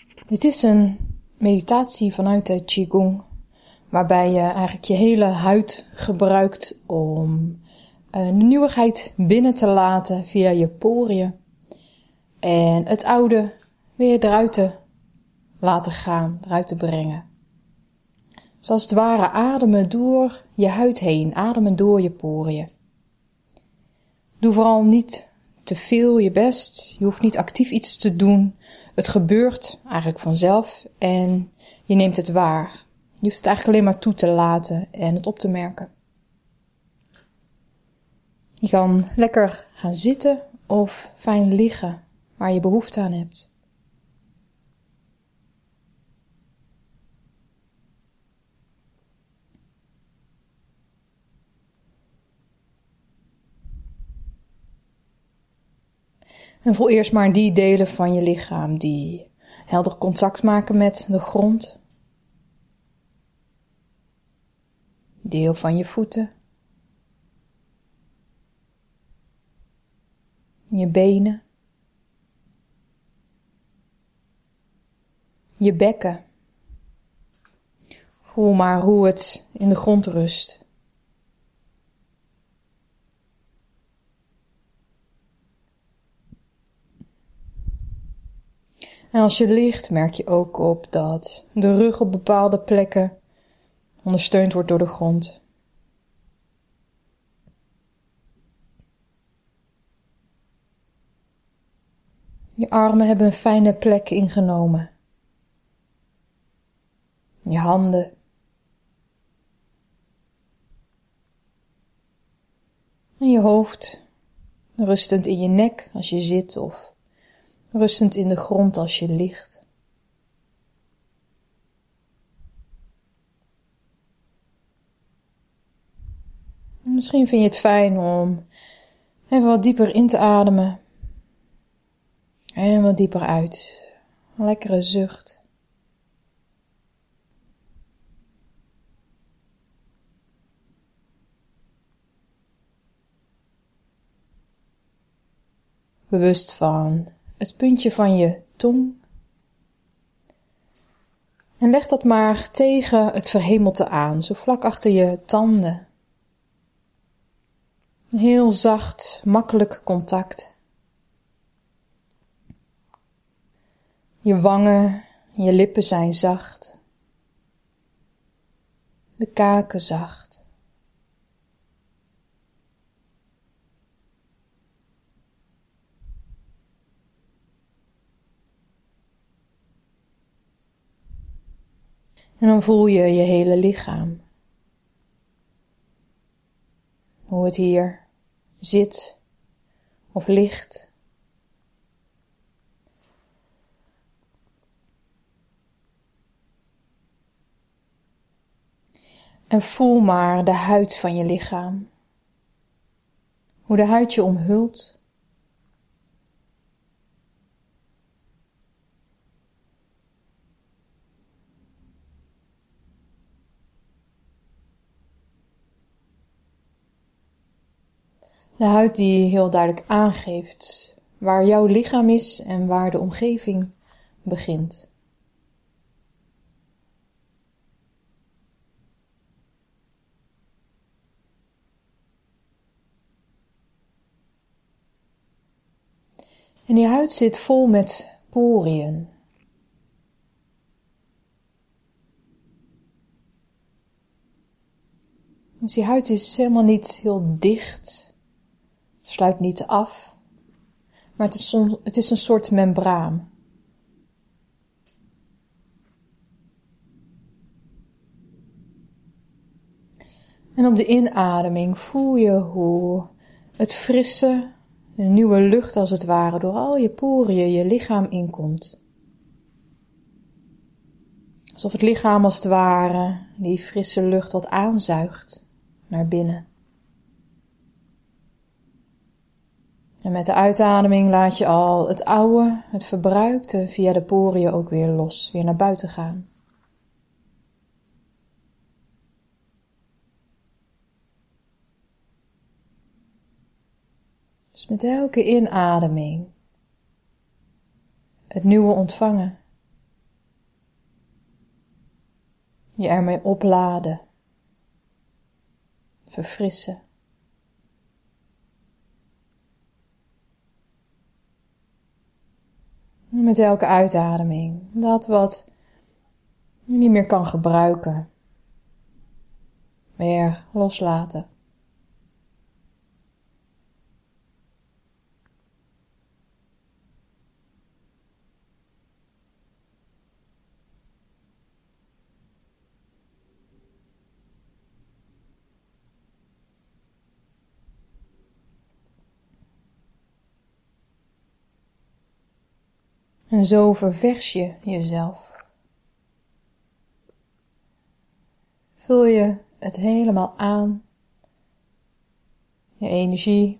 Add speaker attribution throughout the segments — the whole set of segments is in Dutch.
Speaker 1: Dit is een meditatie vanuit de Qigong, waarbij je eigenlijk je hele huid gebruikt om de nieuwigheid binnen te laten via je poriën en het oude weer eruit te laten gaan, eruit te brengen. Dus als het ware ademen door je huid heen, ademen door je poriën. Doe vooral niet te veel je best, je hoeft niet actief iets te doen. Het gebeurt eigenlijk vanzelf en je neemt het waar. Je hoeft het eigenlijk alleen maar toe te laten en het op te merken. Je kan lekker gaan zitten of fijn liggen waar je behoefte aan hebt. En voel eerst maar die delen van je lichaam die helder contact maken met de grond. Deel van je voeten. Je benen. Je bekken. Voel maar hoe het in de grond rust. En als je ligt, merk je ook op dat de rug op bepaalde plekken ondersteund wordt door de grond. Je armen hebben een fijne plek ingenomen. Je handen. En je hoofd, rustend in je nek als je zit of rustend in de grond als je ligt. Misschien vind je het fijn om even wat dieper in te ademen. En wat dieper uit. Een lekkere zucht. Bewust van het puntje van je tong. En leg dat maar tegen het verhemelte aan, zo vlak achter je tanden. Heel zacht, makkelijk contact. Je wangen, je lippen zijn zacht. De kaken zacht. En dan voel je je hele lichaam. Hoe het hier zit of ligt. En voel maar de huid van je lichaam. Hoe de huid je omhult. De huid die heel duidelijk aangeeft waar jouw lichaam is en waar de omgeving begint. En die huid zit vol met poriën. Dus die huid is helemaal niet heel dicht. Sluit niet af, maar het is een soort membraan. En op de inademing voel je hoe het frisse, de nieuwe lucht als het ware, door al je poriën je lichaam inkomt. Alsof het lichaam als het ware die frisse lucht wat aanzuigt naar binnen. En met de uitademing laat je al het oude, het verbruikte via de poriën ook weer los, weer naar buiten gaan. Dus met elke inademing het nieuwe ontvangen Je ermee opladen, verfrissen. En met elke uitademing, dat wat je niet meer kan gebruiken, weer loslaten. En zo ververs je jezelf. Vul je het helemaal aan, je energie,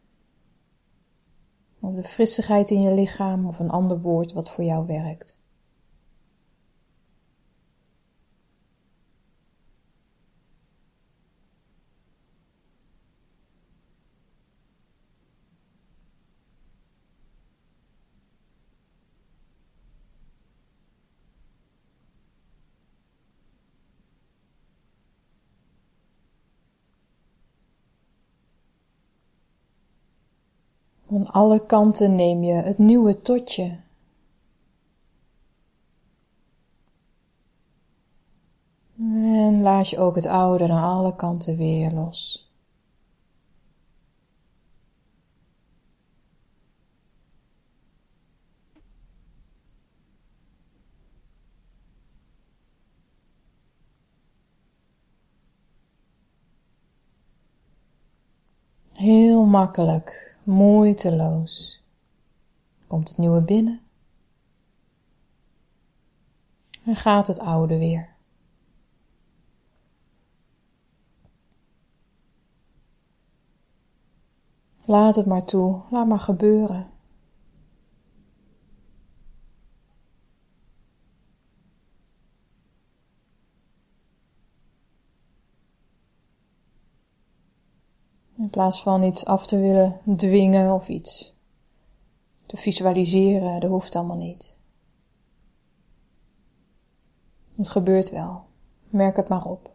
Speaker 1: of de frissigheid in je lichaam, of een ander woord wat voor jou werkt. Van alle kanten neem je het nieuwe tot je. En laat je ook het oude aan alle kanten weer los. Heel makkelijk, moeiteloos. Komt het nieuwe binnen. En gaat het oude weer. Laat het maar toe, laat maar gebeuren. In plaats van iets af te willen dwingen of iets te visualiseren, dat hoeft allemaal niet. Het gebeurt wel, merk het maar op.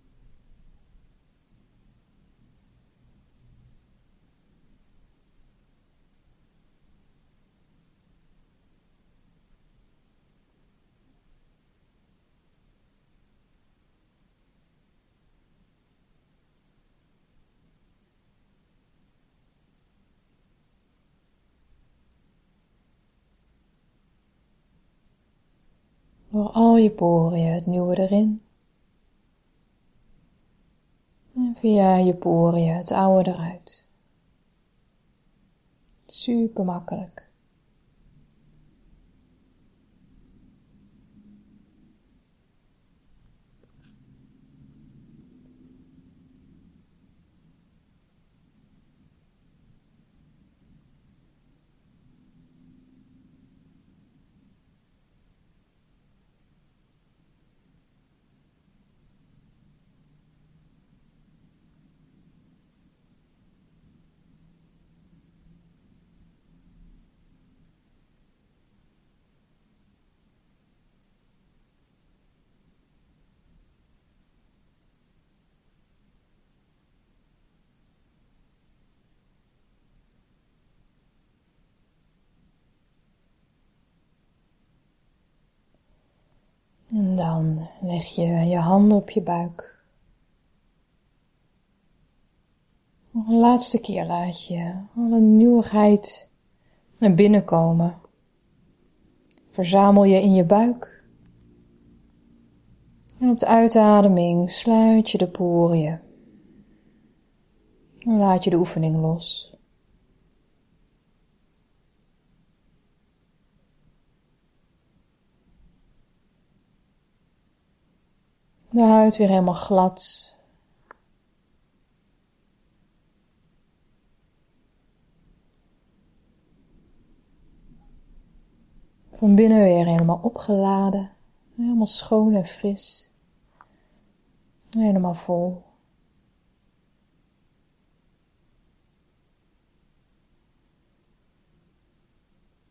Speaker 1: Door al je poriën het nieuwe erin. En via je poriën het oude eruit. Super makkelijk. En dan leg je je handen op je buik. Nog een laatste keer laat je alle nieuwigheid naar binnen komen. Verzamel je in je buik. En op de uitademing sluit je de poriën. En laat je de oefening los. De huid weer helemaal glad. Van binnen weer helemaal opgeladen. Helemaal schoon en fris. Helemaal vol.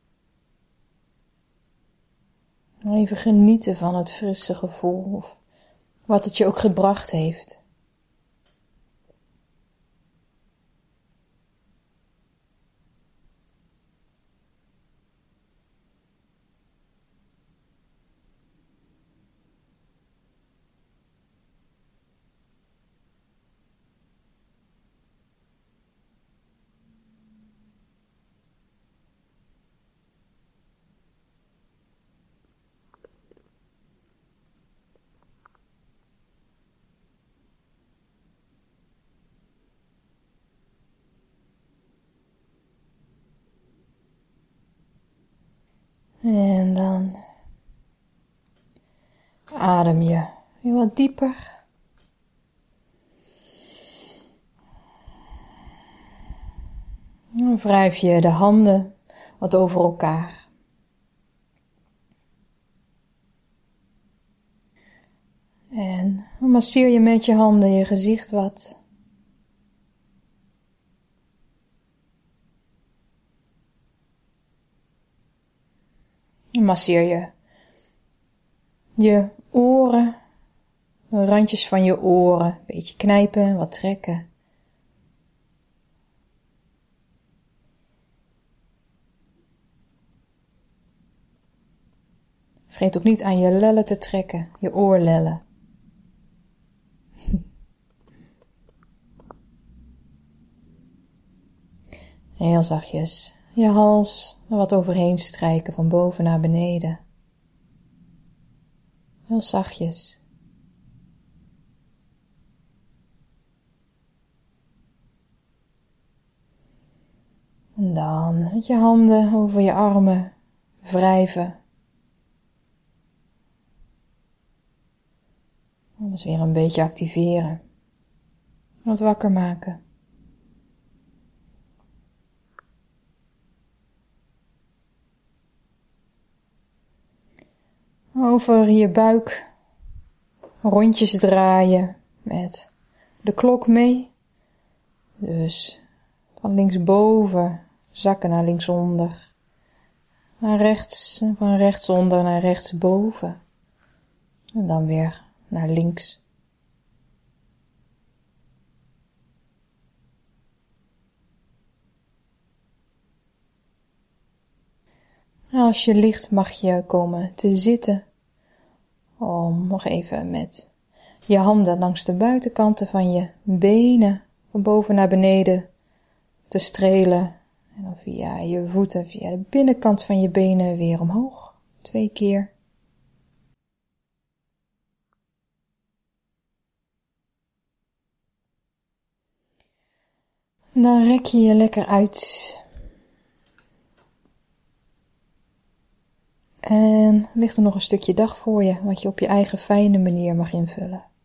Speaker 1: Even genieten van het frisse gevoel. Of Wat het je ook gebracht heeft. En dan adem je weer wat dieper. Dan wrijf je de handen wat over elkaar. En dan masseer je met je handen je gezicht wat. Dan masseer je oren, de randjes van je oren, een beetje knijpen, wat trekken. Vergeet ook niet aan je lellen te trekken, je oorlellen. Heel zachtjes je hals er wat overheen strijken van boven naar beneden. Heel zachtjes. En dan met je handen over je armen wrijven. Alles weer een beetje activeren. Wat wakker maken. Over je buik rondjes draaien met de klok mee. Dus van linksboven zakken naar linksonder. Naar rechts, van rechtsonder naar rechtsboven. En dan weer naar links. Als je ligt mag je komen te zitten. Om nog even met je handen langs de buitenkanten van je benen van boven naar beneden te strelen. En dan via je voeten, via de binnenkant van je benen weer omhoog. 2 keer. Dan rek je je lekker uit. En ligt er nog een stukje dag voor je, wat je op je eigen fijne manier mag invullen.